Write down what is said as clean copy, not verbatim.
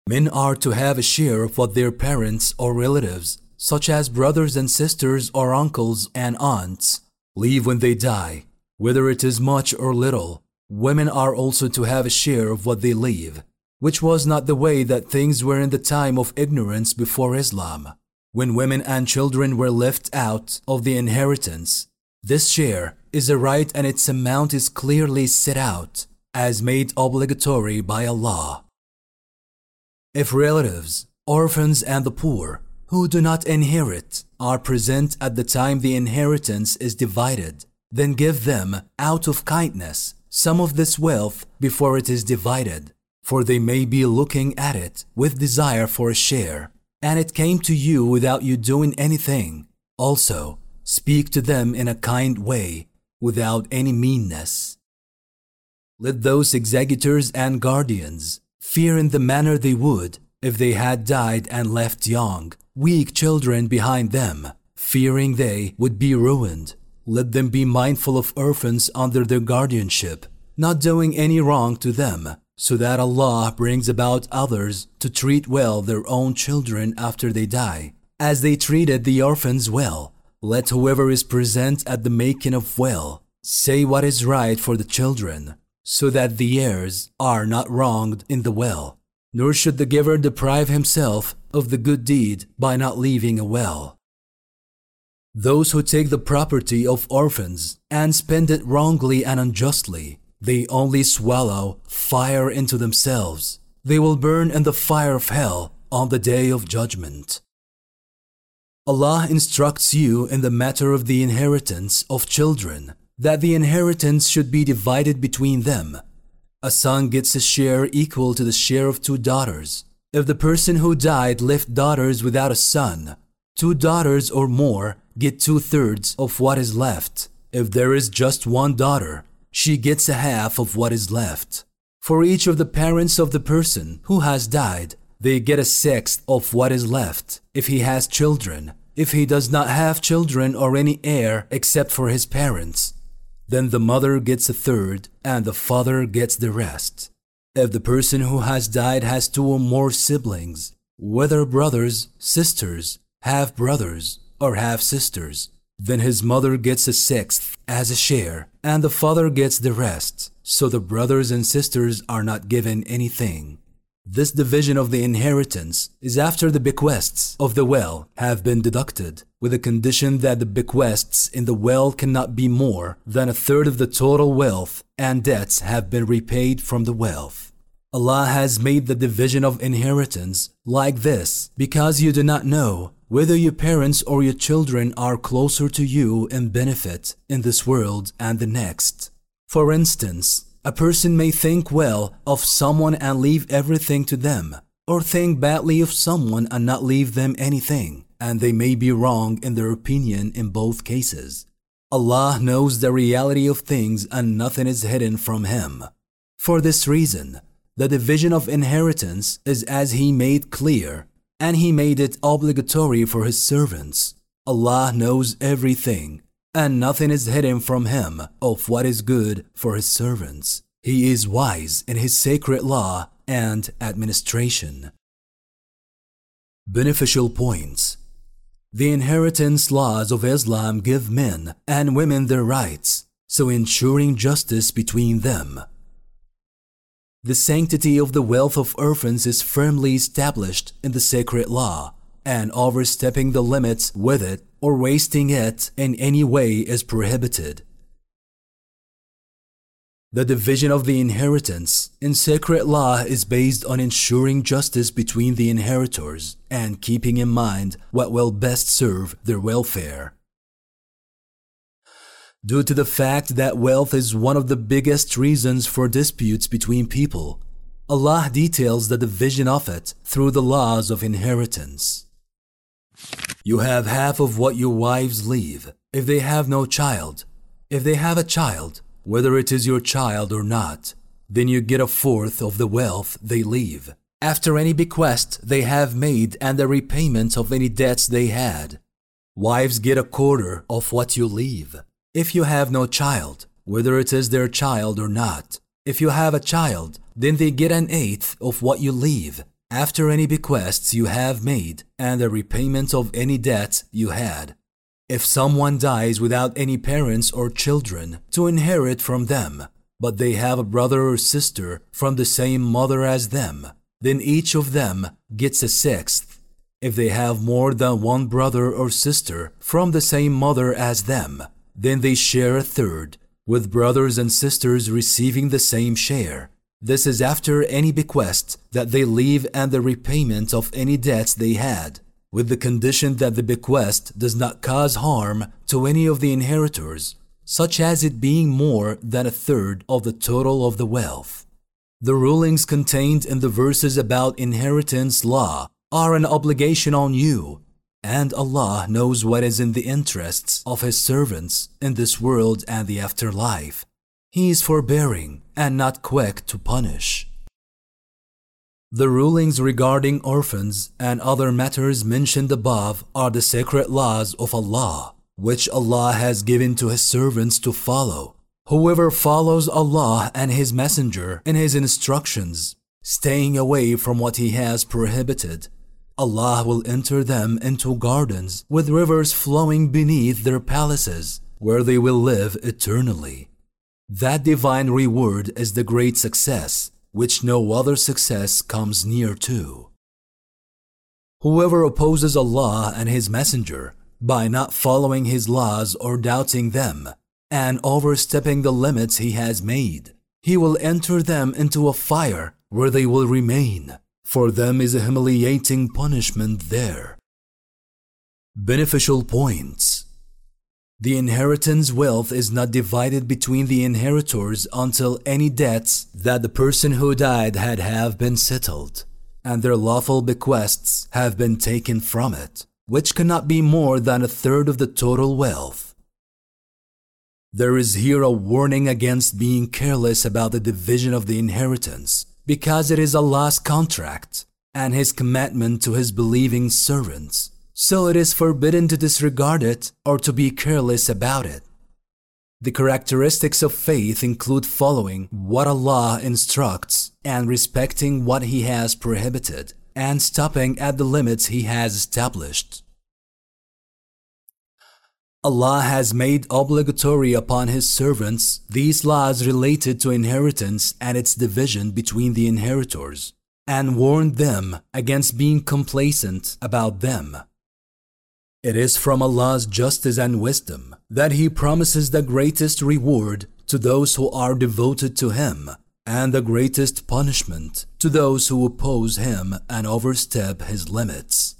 Men are to have a share of what their parents or relatives, such as brothers and sisters or uncles and aunts, leave when they die, whether it is much or little. Women are also to have a share of what they leave, which was not the way that things were in the time of ignorance before Islam, when women and children were left out of the inheritance. This share is a right and its amount is clearly set out, as made obligatory by Allah. If relatives, orphans and the poor, who do not inherit, are present at the time the inheritance is divided, then give them, out of kindness, some of this wealth before it is divided, for they may be looking at it with desire for a share, and it came to you without you doing anything. Also, speak to them in a kind way, without any meanness. Let those executors and guardians fear in the manner they would if they had died and left young, weak children behind them, fearing they would be ruined. Let them be mindful of orphans under their guardianship, not doing any wrong to them, so that Allah brings about others to treat well their own children after they die, as they treated the orphans well. Let whoever is present at the making of will say what is right for the children, so that the heirs are not wronged in the will, nor should the giver deprive himself of the good deed by not leaving a will. Those who take the property of orphans and spend it wrongly and unjustly, they only swallow fire into themselves. They will burn in the fire of hell on the day of judgment. Allah instructs you in the matter of the inheritance of children, that the inheritance should be divided between them. A son gets a share equal to the share of 2 daughters. If the person who died left daughters without a son, 2 daughters or more get 2/3 of what is left. If there is just 1 daughter, she gets a half of what is left. For each of the parents of the person who has died, they get a 1/6 of what is left, if he has children. If he does not have children or any heir except for his parents, then the mother gets 1/3 and the father gets the rest. If the person who has died has 2 or more siblings, whether brothers, sisters, half-brothers, or half-sisters, then his mother gets a 1/6 as a share, and the father gets the rest, so the brothers and sisters are not given anything. This division of the inheritance is after the bequests of the will have been deducted, with the condition that the bequests in the will cannot be more than 1/3 of the total wealth, and debts have been repaid from the wealth. Allah has made the division of inheritance like this because you do not know whether your parents or your children are closer to you in benefit in this world and the next. For instance, a person may think well of someone and leave everything to them, or think badly of someone and not leave them anything, and they may be wrong in their opinion in both cases. Allah knows the reality of things and nothing is hidden from Him. For this reason, the division of inheritance is as He made clear, and He made it obligatory for His servants. Allah knows everything, and nothing is hidden from Him of what is good for His servants. He is wise in His sacred law and administration. Beneficial points. The inheritance laws of Islam give men and women their rights, so ensuring justice between them. The sanctity of the wealth of orphans is firmly established in the sacred law, and overstepping the limits with it or wasting it in any way is prohibited. The division of the inheritance in sacred law is based on ensuring justice between the inheritors and keeping in mind what will best serve their welfare. Due to the fact that wealth is one of the biggest reasons for disputes between people, Allah details the division of it through the laws of inheritance. You have half of what your wives leave, if they have no child. If they have a child, whether it is your child or not, then you get 1/4 of the wealth they leave, after any bequest they have made and the repayment of any debts they had. Wives get 1/4 of what you leave. If you have no child, whether it is their child or not. If you have a child, then they get 1/8 of what you leave, after any bequests you have made and the repayment of any debt you had. If someone dies without any parents or children to inherit from them, but they have a brother or sister from the same mother as them, then each of them gets a sixth. If they have more than one brother or sister from the same mother as them, then they share a third, with brothers and sisters receiving the same share. This is after any bequest that they leave and the repayment of any debts they had, with the condition that the bequest does not cause harm to any of the inheritors, such as it being more than a third of the total of the wealth. The rulings contained in the verses about inheritance law are an obligation on you, and Allah knows what is in the interests of His servants in this world and the afterlife. He is forbearing and not quick to punish. The rulings regarding orphans and other matters mentioned above are the sacred laws of Allah, which Allah has given to His servants to follow. Whoever follows Allah and His Messenger in His instructions, staying away from what He has prohibited, Allah will enter them into gardens with rivers flowing beneath their palaces, where they will live eternally. That divine reward is the great success, which no other success comes near to. Whoever opposes Allah and His Messenger by not following His laws or doubting them, and overstepping the limits He has made, He will enter them into a fire where they will remain. For them is a humiliating punishment there. Beneficial points. The inheritance wealth is not divided between the inheritors until any debts that the person who died had have been settled, and their lawful bequests have been taken from it, which cannot be more than a third of the total wealth. There is here a warning against being careless about the division of the inheritance, because it is Allah's contract and His commandment to His believing servants. So it is forbidden to disregard it or to be careless about it. The characteristics of faith include following what Allah instructs and respecting what He has prohibited and stopping at the limits He has established. Allah has made obligatory upon His servants these laws related to inheritance and its division between the inheritors, and warned them against being complacent about them. It is from Allah's justice and wisdom that He promises the greatest reward to those who are devoted to Him, and the greatest punishment to those who oppose Him and overstep His limits.